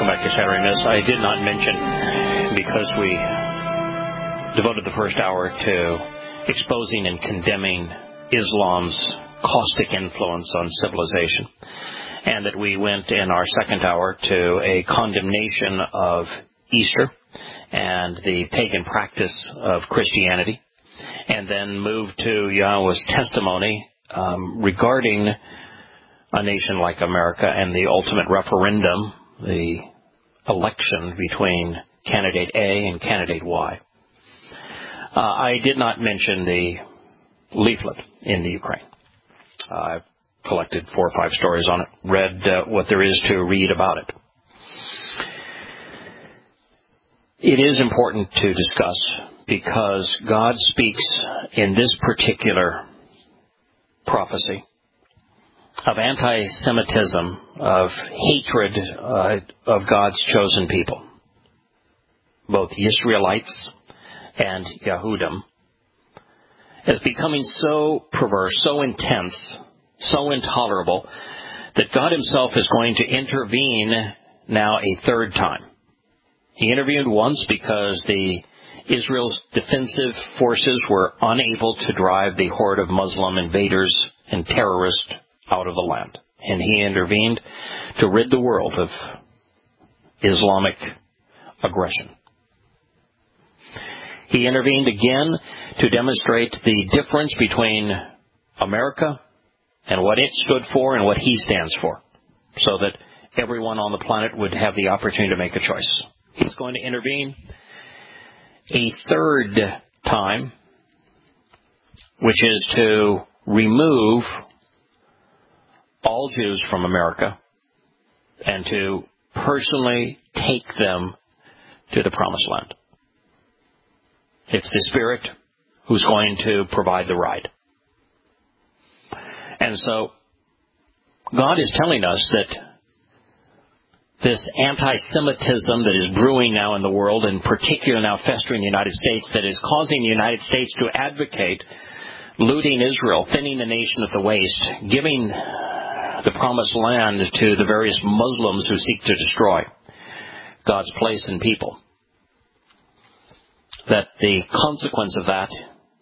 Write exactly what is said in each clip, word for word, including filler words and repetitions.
back to Saturday Miss. I did not mention, because we devoted the first hour to exposing and condemning Islam's caustic influence on civilization, and that we went in our second hour to a condemnation of Easter and the pagan practice of Christianity, and then moved to Yahweh's testimony um, regarding a nation like America and the ultimate referendum, the election between candidate A and candidate Y. Uh, I did not mention the leaflet in the Ukraine. Uh, I've collected four or five stories on it, read uh, what there is to read about it. It is important to discuss because God speaks in this particular prophecy of anti-Semitism, of hatred uh, of God's chosen people, both Israelites and Yahudim, as becoming so perverse, so intense, so intolerable, that God himself is going to intervene now a third time. He intervened once because the Israel's defensive forces were unable to drive the horde of Muslim invaders and terrorists out of the land. And he intervened to rid the world of Islamic aggression. He intervened again to demonstrate the difference between America and what it stood for and what he stands for, so that everyone on the planet would have the opportunity to make a choice. He's going to intervene a third time, which is to remove all Jews from America and to personally take them to the Promised Land. It's the Spirit who's going to provide the ride. And so God is telling us that this anti-Semitism that is brewing now in the world, and particularly now festering in the United States, that is causing the United States to advocate looting Israel, thinning the nation at the waist, giving the Promised Land to the various Muslims who seek to destroy God's place and people. That the consequence of that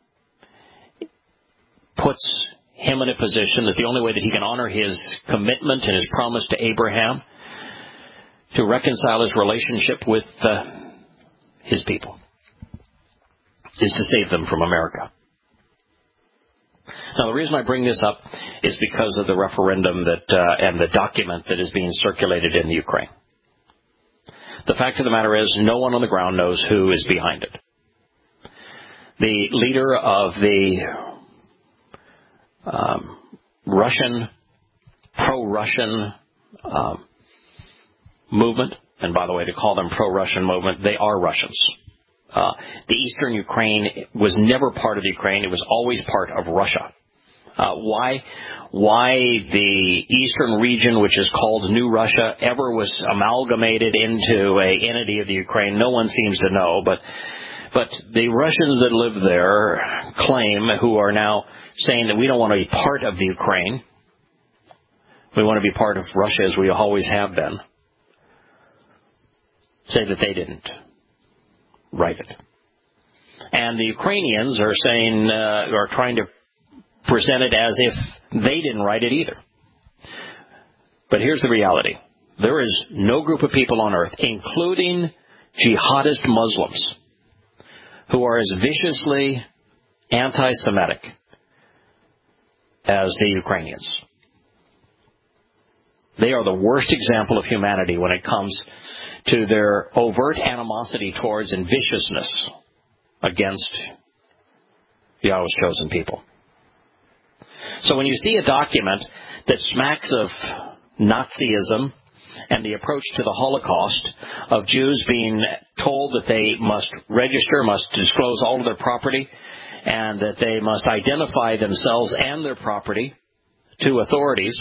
puts him in a position that the only way that he can honor his commitment and his promise to Abraham to reconcile his relationship with uh, his people is to save them from America. Now, the reason I bring this up is because of the referendum that uh, and the document that is being circulated in the Ukraine. The fact of the matter is, no one on the ground knows who is behind it. The leader of the um, Russian, pro-Russian um, movement, and by the way, to call them pro-Russian movement, they are Russians. Uh, the eastern Ukraine was never part of Ukraine. It was always part of Russia. Uh, why, why the eastern region, which is called New Russia, ever was amalgamated into a entity of the Ukraine, no one seems to know. But, but the Russians that live there claim, who are now saying that we don't want to be part of the Ukraine. We want to be part of Russia as we always have been. Say that they didn't write it. And the Ukrainians are saying, uh, are trying to present it as if they didn't write it either. But here's the reality. There is no group of people on earth, including jihadist Muslims, who are as viciously anti-Semitic as the Ukrainians. They are the worst example of humanity when it comes to their overt animosity towards and viciousness against Yahweh's chosen people. So when you see a document that smacks of Nazism and the approach to the Holocaust, of Jews being told that they must register, must disclose all of their property, and that they must identify themselves and their property to authorities,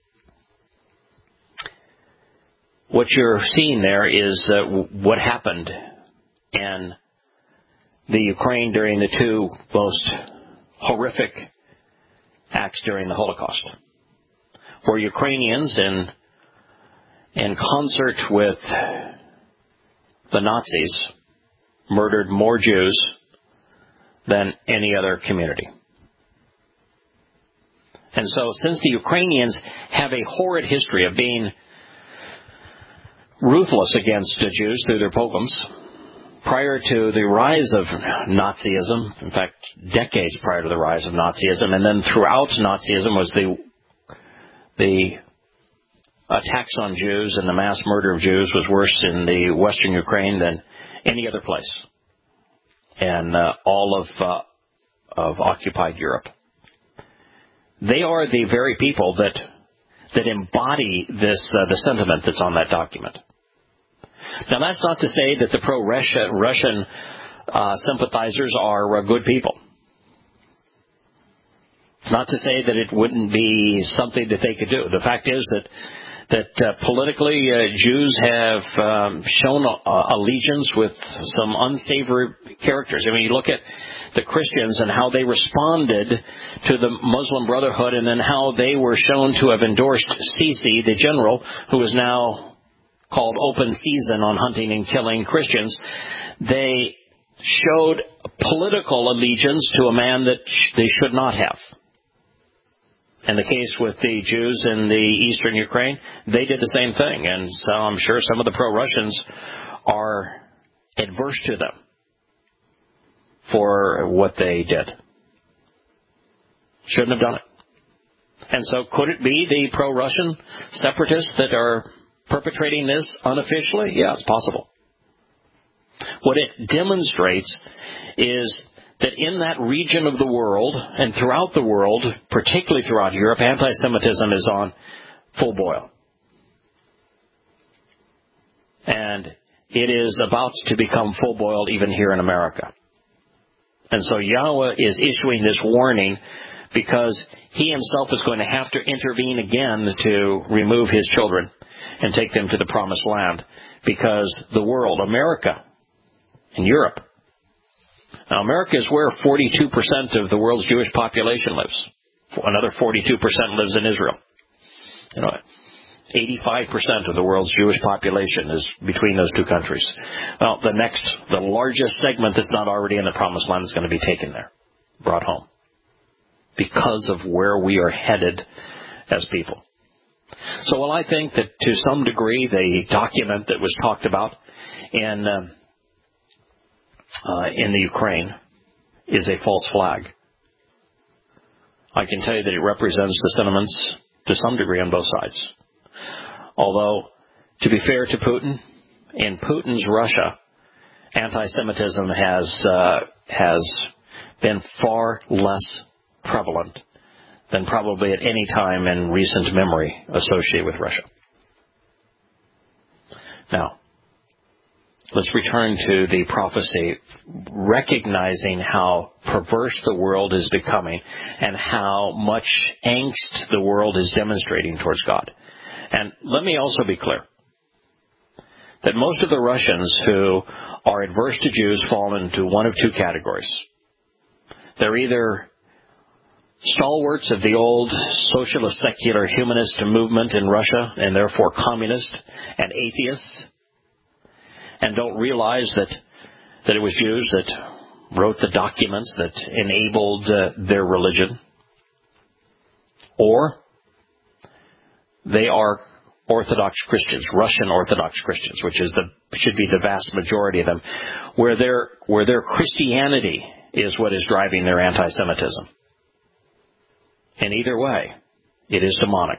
what you're seeing there is uh, what happened in the Ukraine during the two most horrific acts during the Holocaust, where Ukrainians in in concert with the Nazis, murdered more Jews than any other community. And so since the Ukrainians have a horrid history of being ruthless against the Jews through their pogroms, prior to the rise of Nazism, in fact, decades prior to the rise of Nazism, and then throughout Nazism was the the attacks on Jews and the mass murder of Jews was worse in the Western Ukraine than any other place in uh, all of uh, of occupied Europe. They are the very people that that embody this uh, the sentiment that's on that document. Now, that's not to say that the pro-Russian Russian, uh, sympathizers are uh, good people. It's not to say that it wouldn't be something that they could do. The fact is that that uh, politically uh, Jews have um, shown uh, allegiance with some unsavory characters. I mean, you look at the Christians and how they responded to the Muslim Brotherhood, and then how they were shown to have endorsed Sisi, the general, who is now called open season on hunting and killing Christians. They showed political allegiance to a man that sh- they should not have. In the case with the Jews in the eastern Ukraine, they did the same thing. And so I'm sure some of the pro-Russians are adverse to them for what they did. Shouldn't have done it. And so could it be the pro-Russian separatists that are perpetrating this unofficially? Yeah, it's possible. What it demonstrates is that in that region of the world and throughout the world, particularly throughout Europe, anti-Semitism is on full boil. And it is about to become full boil even here in America. And so Yahweh is issuing this warning because he himself is going to have to intervene again to remove his children and take them to the promised land, because the world, America and Europe. Now, America is where forty-two percent of the world's Jewish population lives. Another forty-two percent lives in Israel. You know, eighty-five percent of the world's Jewish population is between those two countries. Well, the next, the largest segment that's not already in the promised land is going to be taken there, brought home, because of where we are headed as people. So, well, I think that to some degree the document that was talked about in uh, uh, in the Ukraine is a false flag. I can tell you that it represents the sentiments to some degree on both sides. Although, to be fair to Putin, in Putin's Russia, anti-Semitism has uh, has been far less prevalent than probably at any time in recent memory associated with Russia. Now, let's return to the prophecy, recognizing how perverse the world is becoming and how much angst the world is demonstrating towards God. And let me also be clear that most of the Russians who are adverse to Jews fall into one of two categories. They're either stalwarts of the old socialist, secular, humanist movement in Russia, and therefore communist and atheists, and don't realize that that it was Jews that wrote the documents that enabled uh, their religion. Or they are Orthodox Christians, Russian Orthodox Christians, which is the should be the vast majority of them, where their where their Christianity is what is driving their anti-Semitism. In either way, it is demonic.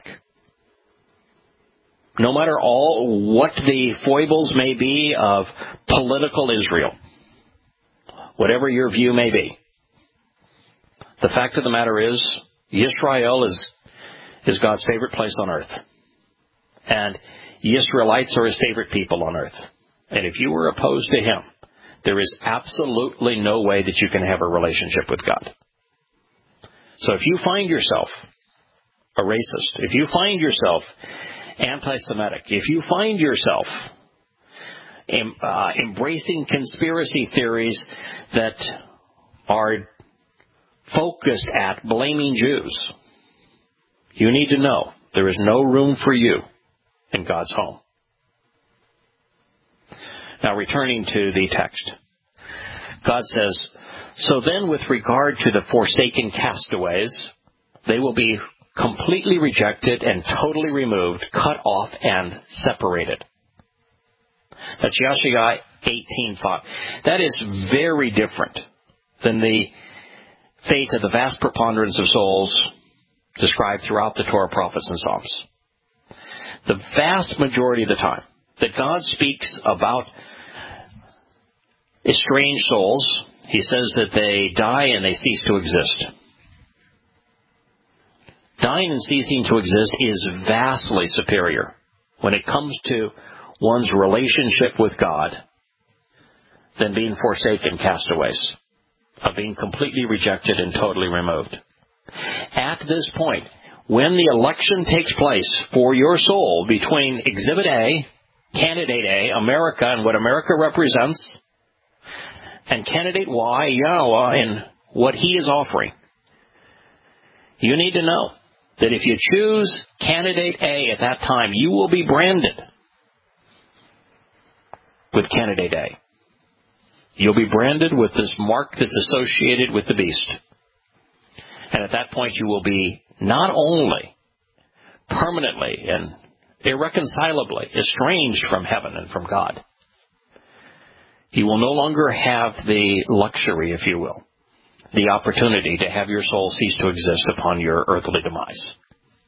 No matter all what the foibles may be of political Israel, whatever your view may be, the fact of the matter is, Yisrael is, is God's favorite place on earth. And Israelites are his favorite people on earth. And if you were opposed to him, there is absolutely no way that you can have a relationship with God. So if you find yourself a racist, if you find yourself anti-Semitic, if you find yourself em, uh, embracing conspiracy theories that are focused at blaming Jews, you need to know there is no room for you in God's home. Now, returning to the text, God says, "So then with regard to the forsaken castaways, they will be completely rejected and totally removed, cut off and separated." That's Yeshaya eighteen five. That is very different than the fate of the vast preponderance of souls described throughout the Torah, prophets, and Psalms. The vast majority of the time that God speaks about estranged souls, He says that they die and they cease to exist. Dying and ceasing to exist is vastly superior when it comes to one's relationship with God than being forsaken castaways, of being completely rejected and totally removed. At this point, when the election takes place for your soul between Exhibit A, Candidate A, America and what America represents, and Candidate Y, Yahweh, and what He is offering, you need to know that if you choose Candidate A at that time, you will be branded with Candidate A. You'll be branded with this mark that's associated with the beast. And at that point, you will be not only permanently and irreconcilably estranged from heaven and from God, you will no longer have the luxury, if you will, the opportunity to have your soul cease to exist upon your earthly demise.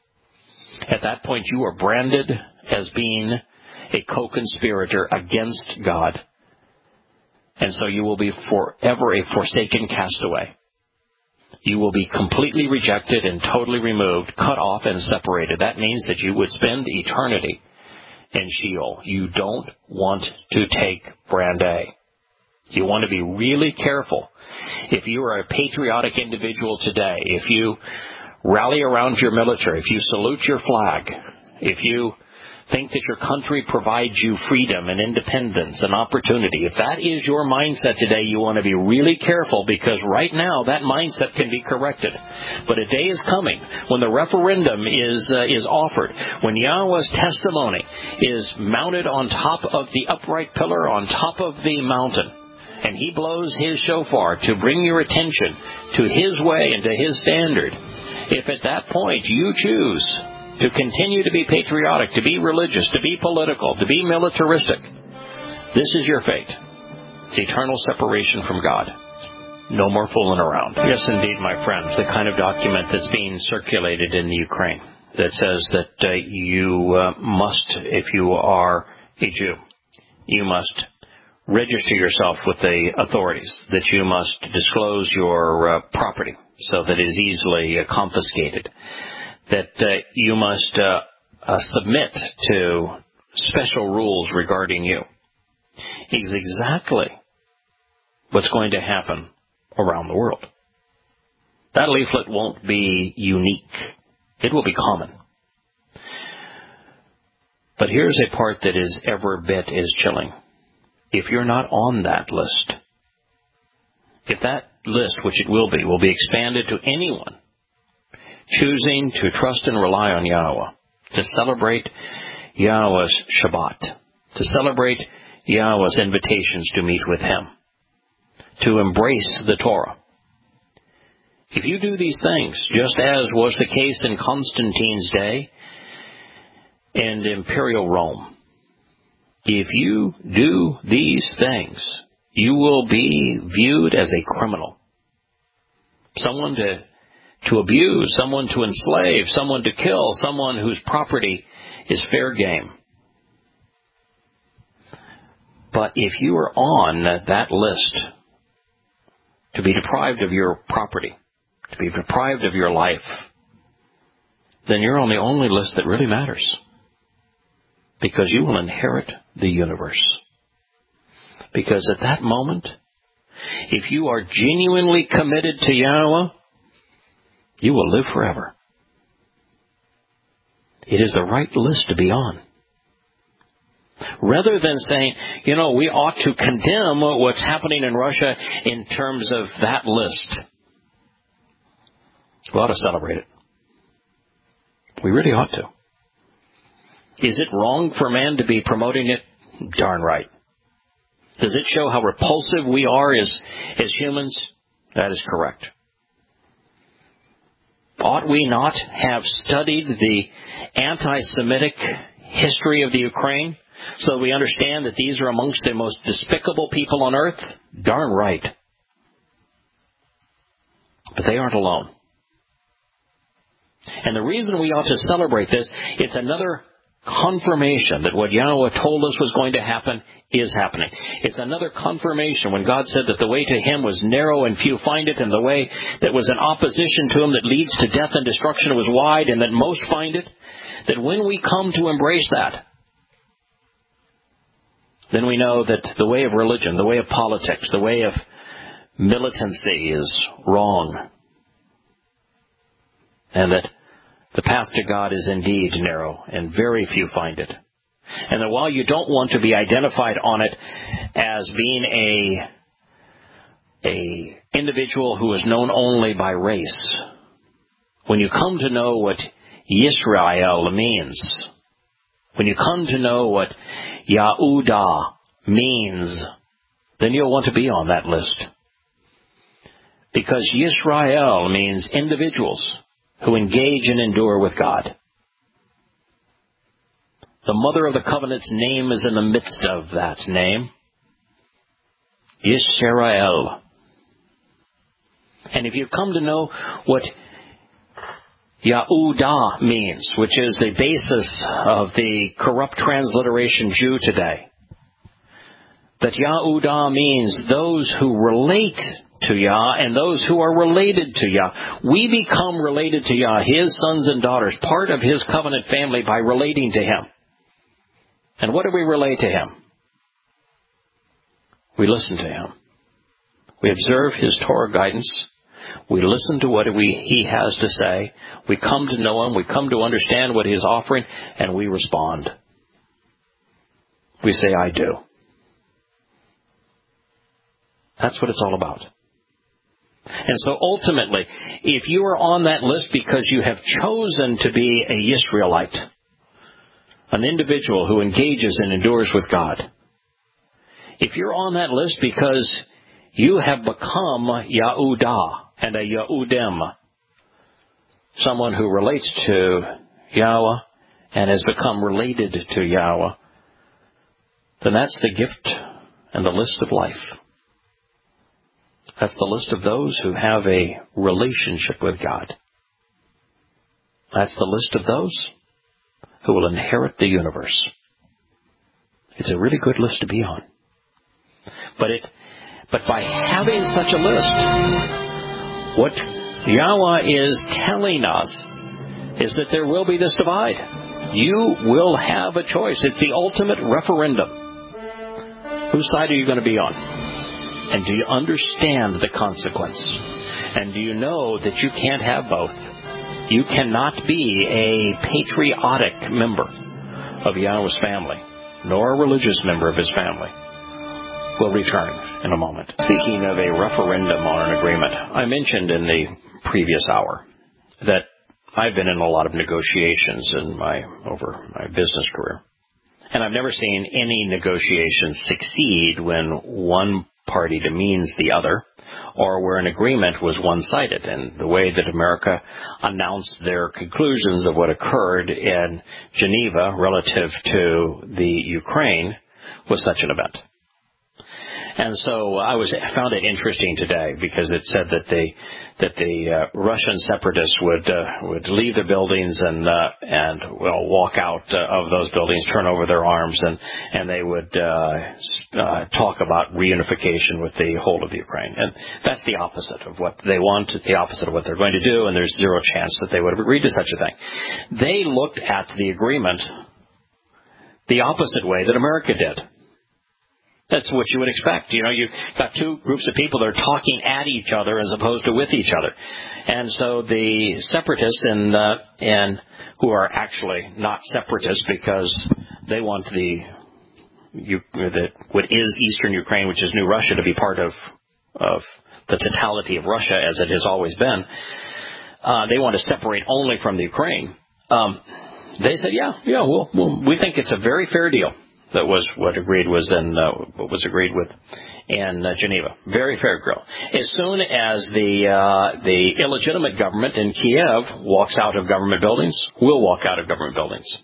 At that point, you are branded as being a co-conspirator against God, and so you will be forever a forsaken castaway. You will be completely rejected and totally removed, cut off and separated. That means that you would spend eternity in Sheol. You don't want to take brand A. You want to be really careful. If you are a patriotic individual today, if you rally around your military, if you salute your flag, if you think that your country provides you freedom and independence and opportunity, if that is your mindset today, you want to be really careful, because right now that mindset can be corrected. But a day is coming when the referendum is uh, is offered, when Yahweh's testimony is mounted on top of the upright pillar, on top of the mountain, and He blows His shofar to bring your attention to His way and to His standard. If at that point you choose to continue to be patriotic, to be religious, to be political, to be militaristic, this is your fate. It's eternal separation from God. No more fooling around. Yes, indeed, my friends, the kind of document that's being circulated in the Ukraine that says that uh, you uh, must, if you are a Jew, you must register yourself with the authorities, that you must disclose your uh, property so that it is easily uh, confiscated, that uh, you must uh, uh, submit to special rules regarding you, is exactly what's going to happen around the world. That leaflet won't be unique. It will be common. But here's a part that is every bit as chilling. If you're not on that list, if that list, which it will be, will be expanded to anyone choosing to trust and rely on Yahweh, to celebrate Yahweh's Shabbat, to celebrate Yahweh's invitations to meet with Him, to embrace the Torah. If you do these things, just as was the case in Constantine's day and Imperial Rome, if you do these things, you will be viewed as a criminal, someone to to abuse, someone to enslave, someone to kill, someone whose property is fair game. But if you are on that list, to be deprived of your property, to be deprived of your life, then you're on the only list that really matters, because you will inherit the universe. Because at that moment, if you are genuinely committed to Yahweh, you will live forever. It is the right list to be on. Rather than saying, you know, we ought to condemn what's happening in Russia in terms of that list, we ought to celebrate it. We really ought to. Is it wrong for man to be promoting it? Darn right. Does it show how repulsive we are as, as humans? That is correct. Ought we not have studied the anti-Semitic history of the Ukraine so that we understand that these are amongst the most despicable people on earth? Darn right. But they aren't alone. And the reason we ought to celebrate this, it's another confirmation that what Yahweh told us was going to happen is happening. It's another confirmation when God said that the way to Him was narrow and few find it, and the way that was in opposition to Him that leads to death and destruction was wide, and that most find it. That when we come to embrace that, then we know that the way of religion, the way of politics, the way of militancy is wrong. And that the path to God is indeed narrow, and very few find it. And that while you don't want to be identified on it as being a, a individual who is known only by race, when you come to know what Yisrael means, when you come to know what Yahudah means, then you'll want to be on that list. Because Yisrael means individuals who engage and endure with God. The mother of the covenant's name is in the midst of that name. Yisrael. And if you come to know what Yahudah means, which is the basis of the corrupt transliteration Jew today, that Yahudah means those who relate to Yah and those who are related to Yah. We become related to Yah, His sons and daughters, part of His covenant family by relating to Him. And what do we relate to Him? We listen to Him. We observe His Torah guidance. We listen to what we, He has to say. We come to know Him. We come to understand what He is offering, and we respond. We say, I do. That's what it's all about. And so ultimately, if you are on that list because you have chosen to be a Yisraelite, an individual who engages and endures with God, if you're on that list because you have become Yahudah and a Yahudim, someone who relates to Yahweh and has become related to Yahweh, then that's the gift and the list of life. That's the list of those who have a relationship with God. That's the list of those who will inherit the universe. It's a really good list to be on. But it, but by having such a list, what Yahweh is telling us is that there will be this divide. You will have a choice. It's the ultimate referendum. Whose side are you going to be on? And do you understand the consequence? And do you know that you can't have both? You cannot be a patriotic member of Yahweh's family, nor a religious member of His family. We'll return in a moment. Speaking of a referendum on an agreement, I mentioned in the previous hour that I've been in a lot of negotiations in my over my business career. And I've never seen any negotiation succeed when one party demeans the other, or where an agreement was one-sided. And the way that America announced their conclusions of what occurred in Geneva relative to the Ukraine was such an event. And so I was found it interesting today because it said that the that the uh, Russian separatists would uh, would leave the buildings and uh, and well walk out uh, of those buildings, turn over their arms, and and they would uh, uh, talk about reunification with the whole of Ukraine. And that's the opposite of what they want. It's the opposite of what they're going to do, and there's zero chance that they would have agreed to such a thing. They looked at the agreement the opposite way that America did. That's what you would expect. You know, you've got two groups of people that are talking at each other as opposed to with each other. And so the separatists and, uh, and who are actually not separatists because they want the, you, the, what is Eastern Ukraine, which is New Russia, to be part of, of the totality of Russia as it has always been. Uh, they want to separate only from the Ukraine. Um, they said, yeah, yeah, well, well, we think it's a very fair deal. That was what agreed was in uh, what was agreed with in uh, Geneva. Very fair grill. As soon as the uh, the illegitimate government in Kiev walks out of government buildings, we'll walk out of government buildings.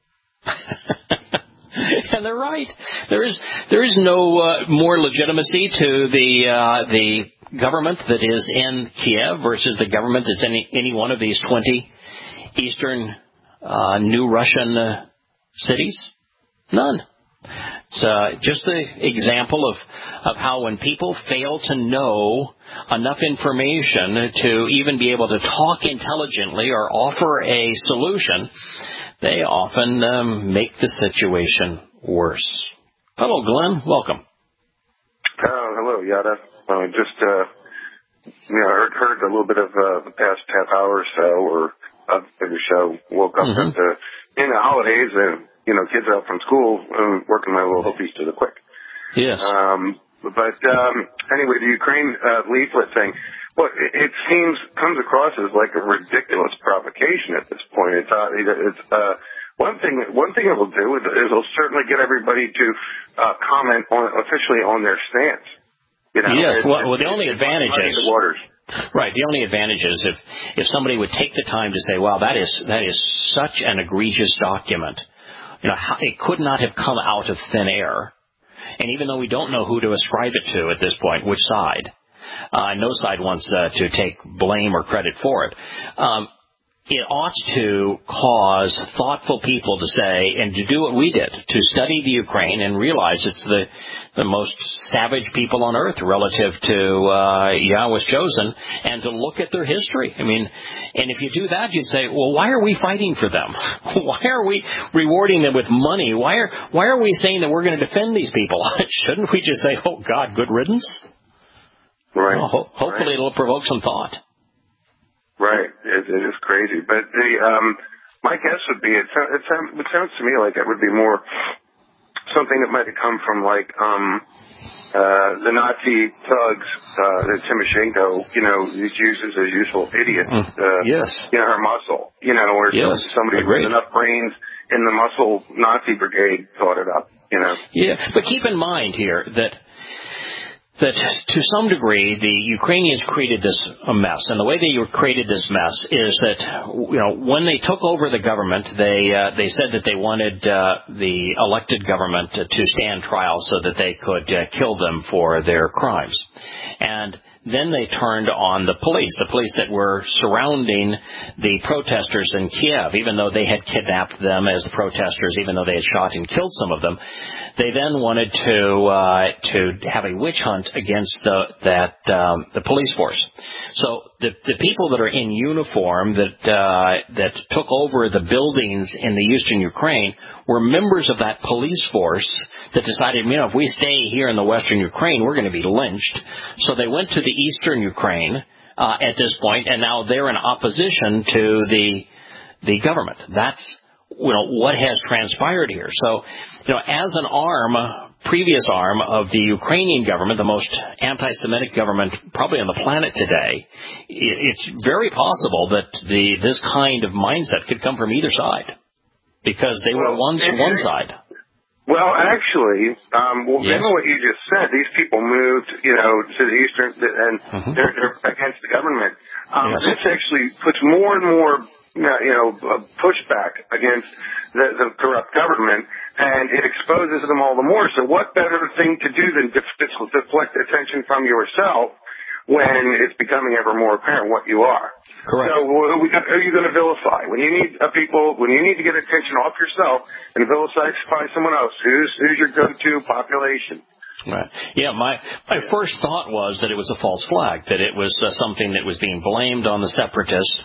And they're right. There is there is no uh, more legitimacy to the uh, the government that is in Kiev versus the government that's in any, any one of these twenty eastern uh, new Russian uh, cities. None. It's uh, just the example of, of how when people fail to know enough information to even be able to talk intelligently or offer a solution, they often um, make the situation worse. Hello, Glenn. Welcome. Uh, hello, Yada. Uh, just, uh, you know, heard, heard a little bit of uh, the past half hour or so, or of the show. Woke up Mm-hmm. at the, in the holidays and, you know, kids out from school, um, working my little hoopies to the quick. Yes. Um, but um, anyway, the Ukraine uh, leaflet thing, well, it, it seems, comes across as like a ridiculous provocation at this point. It's, uh, it's uh, one thing One thing it will do is it'll certainly get everybody to uh, comment on officially on their stance. You know, yes, it, well, it, well, the only advantage is... The waters. Right. The only advantage is if, if somebody would take the time to say, wow, that is that is such an egregious document. You know, how, it could not have come out of thin air. And even though we don't know who to ascribe it to at this point, which side, uh, no side wants uh, to take blame or credit for it, um, it ought to cause thoughtful people to say, and to do what we did, to study the Ukraine and realize it's the, the most savage people on earth relative to uh, Yahweh's chosen, and to look at their history. I mean, and if you do that, you'd say, well, why are we fighting for them? Why are we rewarding them with money? Why are why are we saying that we're going to defend these people? Shouldn't we just say, oh, God, good riddance? Right. Well, ho- hopefully right. it'll provoke some thought. Right, it, it is crazy. But the um, my guess would be it, it, sounds, it sounds to me like it would be more something that might have come from like um, uh, the Nazi thugs uh, that Timoshenko, you know, uses as useful idiots. Uh, yes. You know, her muscle. You know, or yes. somebody Agreed. with enough brains in the muscle Nazi brigade thought it up. You know. Yeah, but keep in mind here that. that to some degree the Ukrainians created this a mess, and the way they created this mess is that, you know, when they took over the government, they uh, they said that they wanted uh, the elected government to, to stand trial so that they could uh, kill them for their crimes, and then they turned on the police, the police that were surrounding the protesters in Kiev, even though they had kidnapped them as the protesters, even though they had shot and killed some of them. They then wanted to uh, to have a witch hunt against the, that um, the police force. So the the people that are in uniform that uh, that took over the buildings in the eastern Ukraine were members of that police force that decided, you know, if we stay here in the western Ukraine, we're going to be lynched. So they went to the eastern Ukraine uh, at this point, and now they're in opposition to the the government. That's you know, what has transpired here. So, you know, as an arm, previous arm of the Ukrainian government, the most anti-Semitic government probably on the planet today, it's very possible that the this kind of mindset could come from either side, because they were well, once one side. Well, actually, um, well, yes. given what you just said, these people moved, you know, to the eastern, and mm-hmm. they're, they're against the government. Um, yes. This actually puts more and more, you know, pushback against the, the corrupt government, and it exposes them all the more. So what better thing to do than def- deflect attention from yourself when it's becoming ever more apparent what you are? Correct. So who are you going to vilify? When you need a people, when you need to get attention off yourself and vilify someone else, who's, who's your go-to population? Right. Yeah, my my first thought was that it was a false flag, that it was uh, something that was being blamed on the separatists,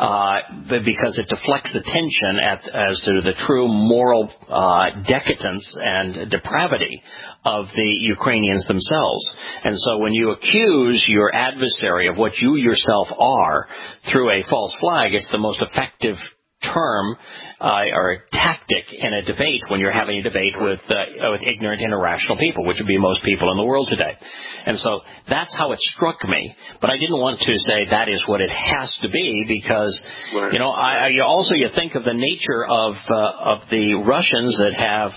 uh, because it deflects attention at, as to the true moral uh, decadence and depravity of the Ukrainians themselves. And so when you accuse your adversary of what you yourself are through a false flag, it's the most effective term uh, or a tactic in a debate when you're having a debate with uh, with ignorant and irrational people, which would be most people in the world today. And so that's how it struck me. But I didn't want to say that is what it has to be, because you know I, I you also you think of the nature of uh, of the Russians that have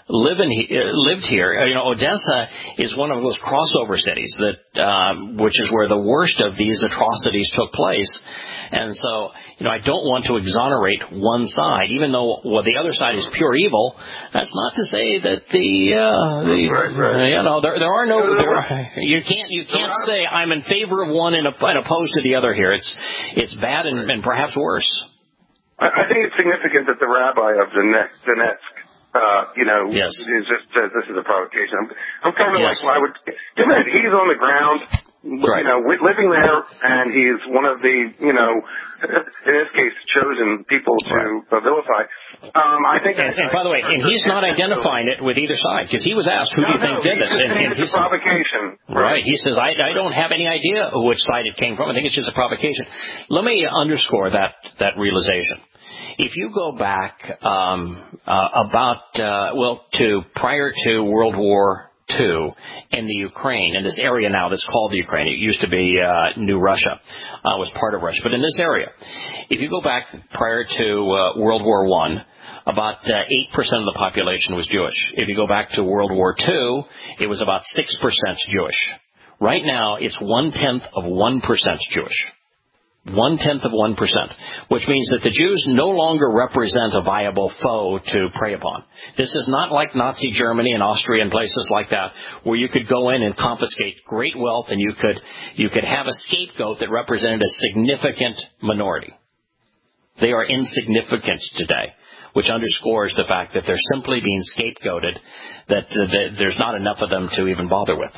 live in, uh, lived here. You know, Odessa is one of those crossover cities that, um, which is where the worst of these atrocities took place. And so, you know, I don't want to exonerate one side, even though well, the other side is pure evil. That's not to say that the, uh, the right, right. you know, there, there are no, there are, you can't, you can't say I'm in favor of one and, and opposed to the other here. It's, it's bad and, and perhaps worse. I, I think it's significant that the rabbi of Donetsk, Donetsk uh, you know, yes. is just says this is a provocation. I'm, I'm kind of yes. like, well, I would, given that he's on the ground. Right. You know, living there, and he's one of the, you know, in this case, chosen people to right. vilify. Um, I think. And, and by the way, and he's not identifying it with either side because he was asked, "Who no, do you think no, did this?" And, and it's a provocation. Right. He says, I, "I don't have any idea which side it came from. I think it's just a provocation." Let me underscore that that realization. If you go back um, uh, about uh, well to prior to World War Two in the Ukraine, in this area now that's called the Ukraine. It used to be uh, New Russia, uh, was part of Russia. But in this area, if you go back prior to uh, World War One, about uh, eight percent of the population was Jewish. If you go back to World War Two, it was about six percent Jewish. Right now, it's one-tenth of one percent Jewish. One-tenth of one percent, which means that the Jews no longer represent a viable foe to prey upon. This is not like Nazi Germany and Austria and places like that, where you could go in and confiscate great wealth and you could you could have a scapegoat that represented a significant minority. They are insignificant today, which underscores the fact that they're simply being scapegoated, that, uh, that there's not enough of them to even bother with.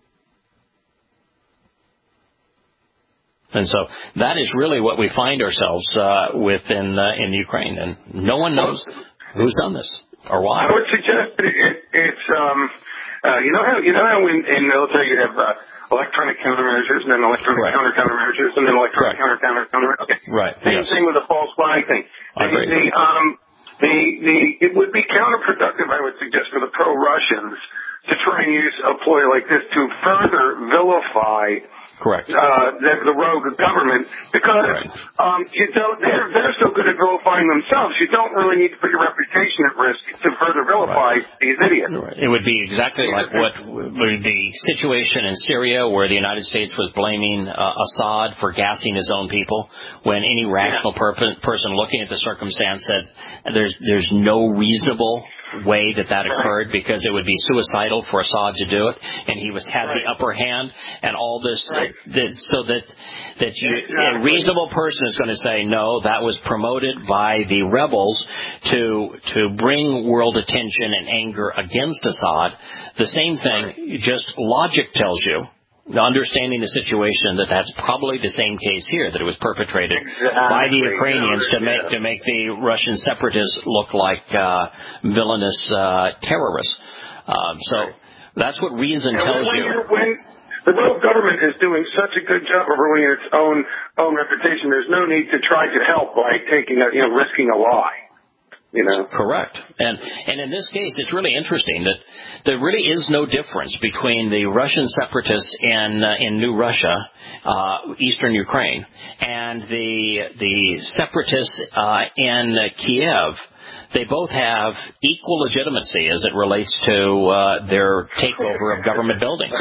And so that is really what we find ourselves uh, with in, uh, in Ukraine. And no one knows who's done this or why. I would suggest it, it, it's, um, uh, you know how, you know how in, in military you have uh, electronic countermeasures and then electronic Correct. counter countermeasures and then electronic counter counter counter. Okay. Right. Same Yes. thing with the false flag thing. I agree. The, um, the, the, it would be counterproductive, I would suggest, for the pro-Russians to try and use a ploy like this to further vilify Correct. Uh, the, the rogue government, because right. um, you don't. They're they're so good at vilifying themselves. You don't really need to put your reputation at risk to further vilify right. these idiots. Right. It would be exactly like what the situation in Syria, where the United States was blaming uh, Assad for gassing his own people, when any rational yeah. per- person looking at the circumstance said there's there's no reasonable way that that occurred because it would be suicidal for Assad to do it, and he was had right. the upper hand, and all this, right. that, so that that you, a reasonable person is going to say, no, that was promoted by the rebels to to bring world attention and anger against Assad. The same thing, right. just logic tells you, understanding the situation, that that's probably the same case here, that it was perpetrated exactly. by the Ukrainians to make to make the Russian separatists look like uh, villainous uh, terrorists. Um, so that's what reason and tells when you. When the world government is doing such a good job of ruining its own own reputation, there's no need to try to help by taking a, you know, risking a lie. You know? Correct. And and in this case, it's really interesting that there really is no difference between the Russian separatists in uh, in New Russia, uh, eastern Ukraine, and the the separatists uh, in Kiev. They both have equal legitimacy as it relates to uh, their takeover of government buildings.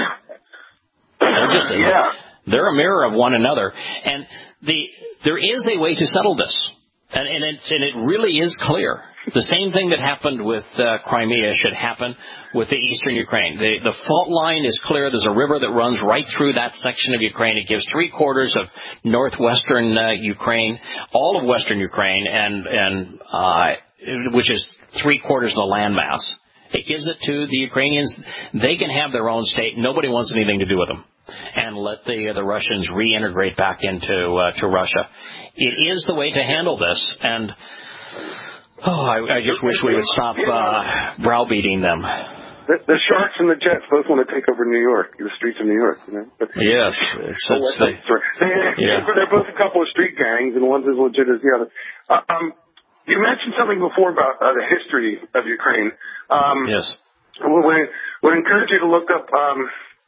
They're just yeah. they're a mirror of one another, and the there is a way to settle this. And, and, it, and it really is clear. The same thing that happened with uh, Crimea should happen with the eastern Ukraine. The, the fault line is clear. There's a river that runs right through that section of Ukraine. It gives three quarters of northwestern uh, Ukraine, all of western Ukraine, and, and uh, which is three quarters of the landmass. It gives it to the Ukrainians. They can have their own state. Nobody wants anything to do with them. And let the uh, the Russians reintegrate back into uh, to Russia. It is the way to handle this, and oh, I, I just wish we would stop uh, browbeating them. The, the Sharks and the Jets both want to take over New York, the streets of New York. You know? But, yes, it's, oh, it's the, they, yeah. they're both a couple of street gangs, and one's as legit as the other. Uh, um, you mentioned something before about uh, the history of Ukraine. Um, yes, we would encourage you to look up. Um,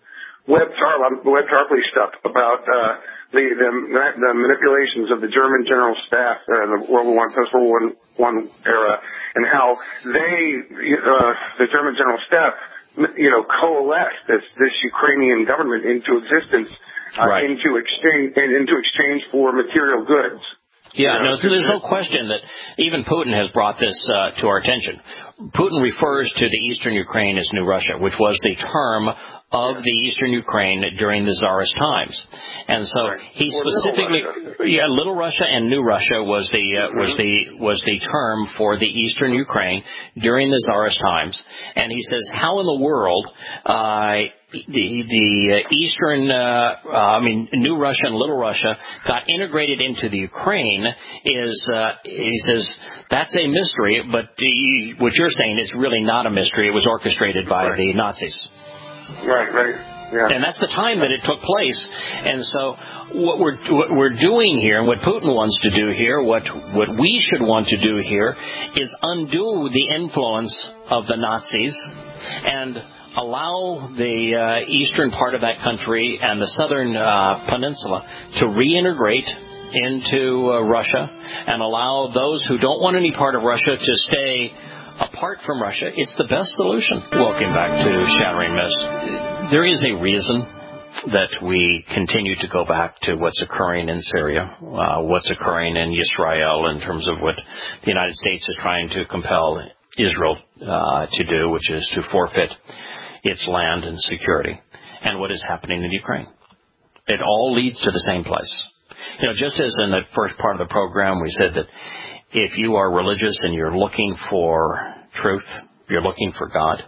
Webb Tarpley, Webb Tarpley stuff about uh, the, the the manipulations of the German general staff uh, in the World War One, post World War One era, and how they, uh, the German general staff, you know, coalesced this this Ukrainian government into existence, uh, right. into exchange into exchange for material goods. Yeah, you know, no, so there's no question that even Putin has brought this uh, to our attention. Putin refers to the eastern Ukraine as New Russia, which was the term of the eastern Ukraine during the Tsarist times. And so right. he or specifically, Little Russia. yeah, Little Russia and New Russia was the uh, mm-hmm. was the was the term for the eastern Ukraine during the Tsarist times. And he says, how in the world uh, the the uh, eastern, uh, uh, I mean, New Russia and Little Russia got integrated into the Ukraine is, uh, he says, that's a mystery. But the, what you're saying is really not a mystery. It was orchestrated by right. the Nazis. Right, right. Yeah. And that's the time that it took place. And so what we're what we're doing here, and what Putin wants to do here, what what we should want to do here, is undo the influence of the Nazis and allow the uh, eastern part of that country and the southern uh, peninsula to reintegrate into uh, Russia, and allow those who don't want any part of Russia to stay apart from Russia. It's the best solution. Welcome back to Shattering Myths. There is a reason that we continue to go back to what's occurring in Syria, uh, what's occurring in Israel in terms of what the United States is trying to compel Israel uh, to do, which is to forfeit its land and security, and what is happening in Ukraine. It all leads to the same place. You know, just as in the first part of the program, we said that if you are religious and you're looking for truth, you're looking for God,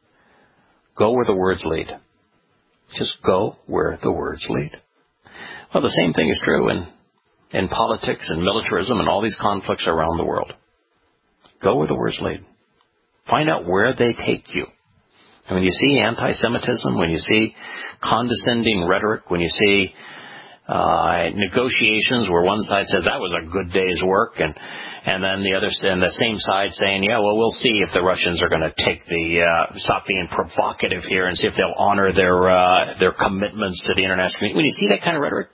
go where the words lead. Just go where the words lead. Well, the same thing is true in, in politics and militarism and all these conflicts around the world. Go where the words lead. Find out where they take you. And when you see anti-Semitism, when you see condescending rhetoric, when you see uh, negotiations where one side says that was a good day's work, and and then the other and the same side saying, yeah, well, we'll see if the Russians are going to take the uh, stop being provocative here and see if they'll honor their uh, their commitments to the international community. When you see that kind of rhetoric,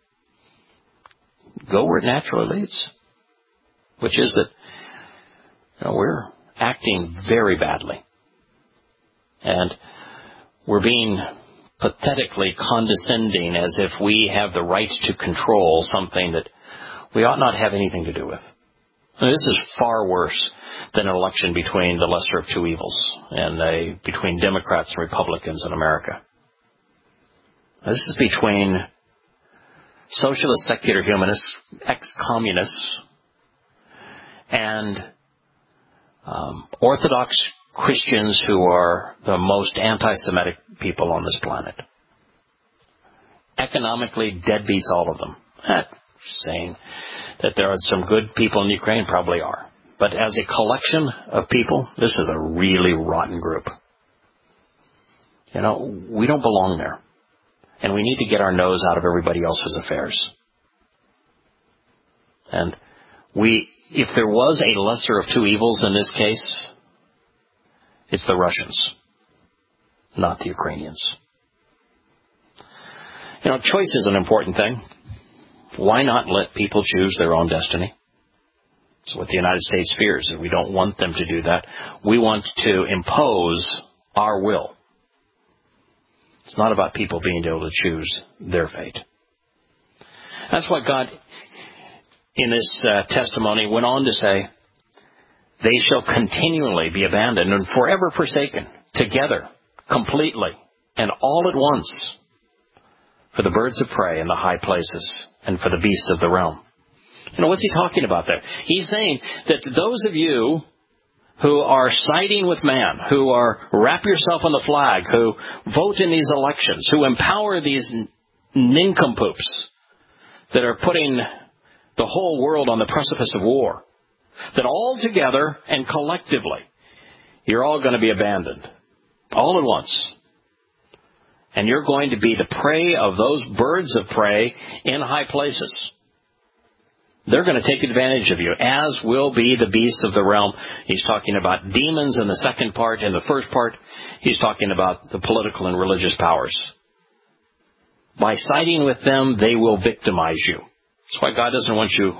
go where it naturally leads, which is that you know, we're acting very badly. And we're being pathetically condescending as if we have the right to control something that we ought not have anything to do with. And this is far worse than an election between the lesser of two evils and a, between Democrats and Republicans in America. This is between socialist secular humanists, ex-communists, and um, Orthodox Christians who are the most anti-Semitic people on this planet. Economically, deadbeats all of them. Not saying that there are some good people in Ukraine, probably are. But as a collection of people, this is a really rotten group. You know, we don't belong there. And we need to get our nose out of everybody else's affairs. And we, if there was a lesser of two evils in this case, it's the Russians, not the Ukrainians. You know, choice is an important thing. Why not let people choose their own destiny? It's what the United States fears, that we don't want them to do that. We want to impose our will. It's not about people being able to choose their fate. That's what God, in this uh, testimony, went on to say, they shall continually be abandoned and forever forsaken, together, completely, and all at once, for the birds of prey in the high places, and for the beasts of the realm. You know, what's he talking about there? He's saying that those of you who are siding with man, who are wrap yourself on the flag, who vote in these elections, who empower these nincompoops that are putting the whole world on the precipice of war, that all together and collectively, you're all going to be abandoned, all at once. And you're going to be the prey of those birds of prey in high places. They're going to take advantage of you, as will be the beasts of the realm. He's talking about demons in the second part. In the first part, he's talking about the political and religious powers. By siding with them, they will victimize you. That's why God doesn't want you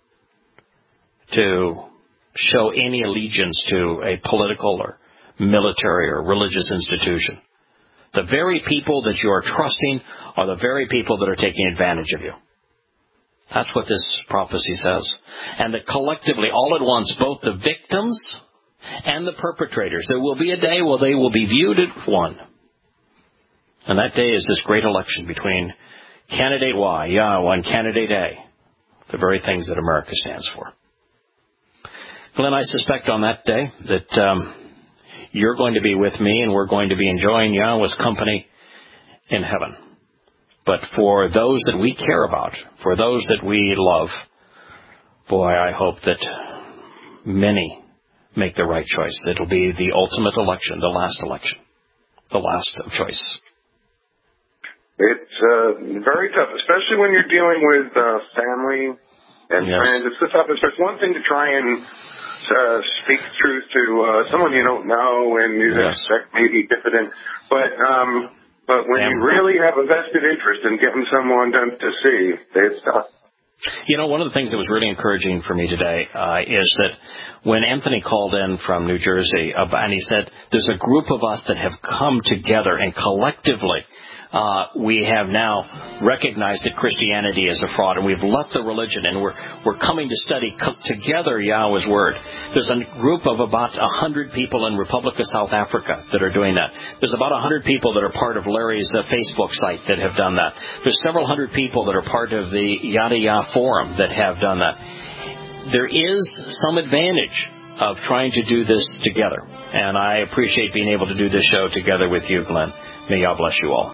to show any allegiance to a political or military or religious institution. The very people that you are trusting are the very people that are taking advantage of you. That's what this prophecy says. And that collectively, all at once, both the victims and the perpetrators, there will be a day where they will be viewed as one. And that day is this great election between candidate Y, Yahweh, and candidate A, the very things that America stands for. Glenn, I suspect on that day that um, you're going to be with me and we're going to be enjoying Yahweh's company in heaven. But for those that we care about, for those that we love, boy, I hope that many make the right choice. It'll be the ultimate election, the last election, the last of choice. It's uh, very tough, especially when you're dealing with uh, family and yes. friends. It's the toughest. It's one thing to try and uh, speak truth to uh, someone you don't know and you yes. expect maybe diffident, but um, but when and, you really have a vested interest in getting someone done to see, it's tough. You know, one of the things that was really encouraging for me today uh, is that when Anthony called in from New Jersey, uh, and he said, there's a group of us that have come together and collectively Uh, we have now recognized that Christianity is a fraud, and we've left the religion, and we're we're coming to study co- together Yahweh's Word. There's a group of about one hundred people in Republic of South Africa that are doing that. There's about one hundred people that are part of Larry's uh, Facebook site that have done that. There's several hundred people that are part of the Yada Yah Forum that have done that. There is some advantage of trying to do this together, and I appreciate being able to do this show together with you, Glenn. May Yah bless you all.